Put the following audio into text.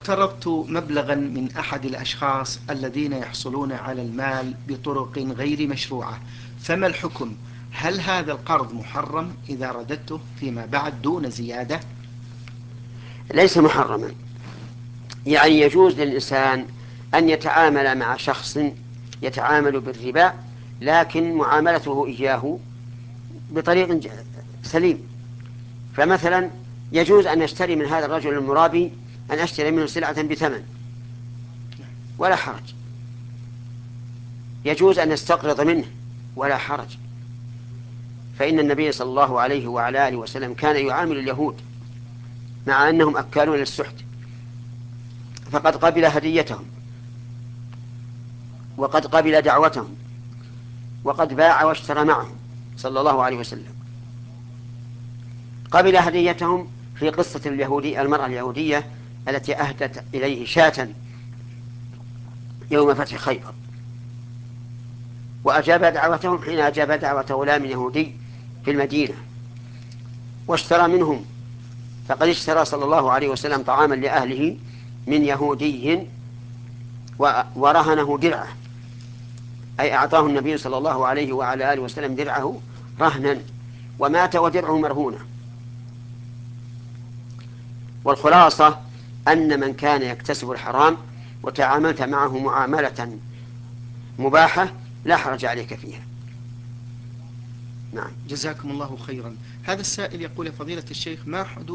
اقترضت مبلغا من أحد الأشخاص الذين يحصلون على المال بطرق غير مشروعة، فما الحكم؟ هل هذا القرض محرم إذا رددته فيما بعد دون زيادة؟ ليس محرما، يعني يجوز للإنسان أن يتعامل مع شخص يتعامل بالربا، لكن معاملته إياه بطريق سليم. فمثلا يجوز أن يشتري من هذا الرجل المرابي، أن أشتري منه سلعة بثمن ولا حرج. يجوز أن يستقرض منه ولا حرج، فإن النبي صلى الله عليه وعلى آله وسلم كان يعامل اليهود مع أنهم أكالون للسحت، فقد قبل هديتهم، وقد قبل دعوتهم، وقد باع واشترى معهم صلى الله عليه وسلم. قبل هديتهم في قصة المرأة اليهودية التي أهدت إليه شاة يوم فتح خيبر، وأجاب دعوتهم حين أجاب دعوة غلام يهودي في المدينة واشترى منهم. فقد اشترى صلى الله عليه وسلم طعاما لأهله من يهودي ورهنه درعه، أي أعطاه النبي صلى الله عليه وعلى آله وسلم درعه رهنا، ومات ودرعه مرهونة. والخلاصة أن من كان يكتسب الحرام وتعاملت معه معاملة مباحة لا حرج عليك فيها. نعم. جزاكم الله خيرا. هذا السائل يقول: يا فضيلة الشيخ، ما حدود